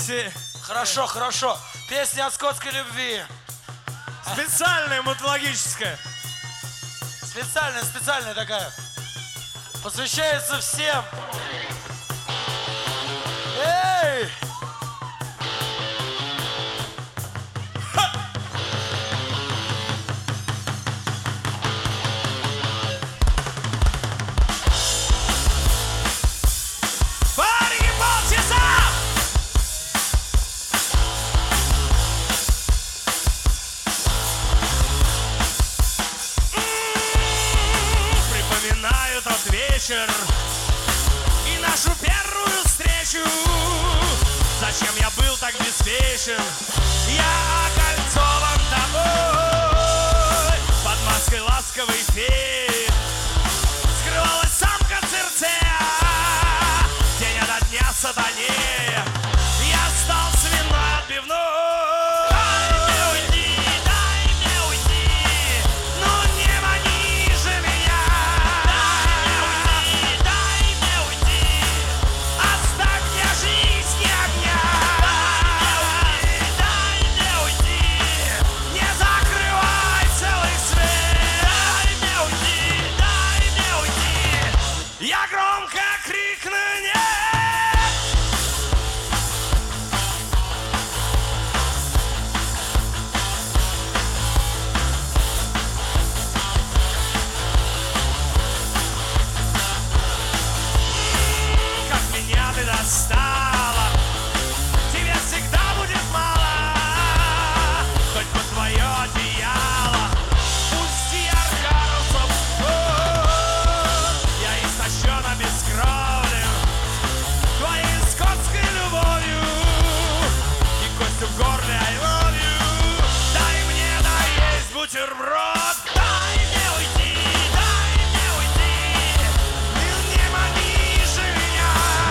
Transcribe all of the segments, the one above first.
все... Хорошо, хорошо. Песня о скотской любви. Специальная мутологическая. Специальная такая. Посвящается всем. Эй! И нашу первую встречу. Зачем я был так беспечен? Я окольцован тобой под маской ласковой феи. Скрывалась самка Цирцея, день ото дня сатанея. Я стал свиной отбивной. Достала. Тебе всегда будет мало, хоть под твое одеяло. Пусти арканусов, я истощен, обескровлен твоей скотской любовью и костью в горле I love you. Дай мне наесть бутерброд. Дай мне уйти, дай мне уйти. Не мани же меня.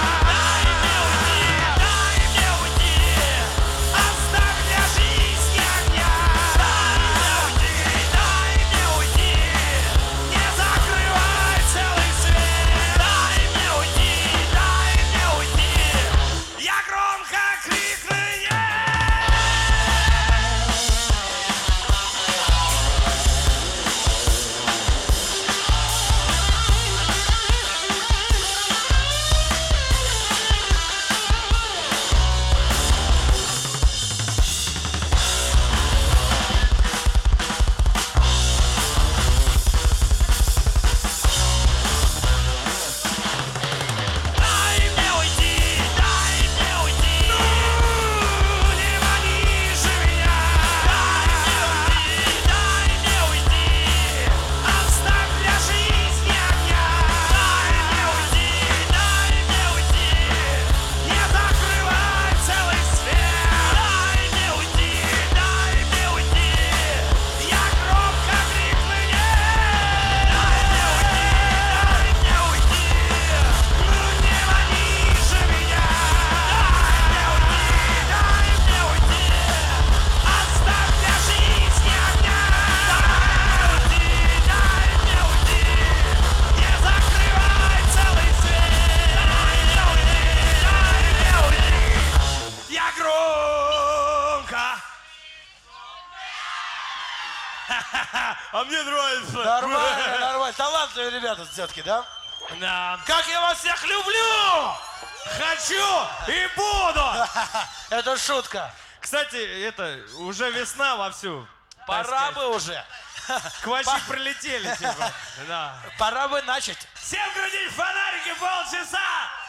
А мне нравится. Нормально, нормально. Талантливые ребята все-таки, да? Да. Как я вас всех люблю! Хочу и буду. Это шутка. Кстати, это уже весна вовсю. Пора бы уже. Квачи прилетели, типа. Да. Пора бы начать. Всем крутить фонарики полчаса.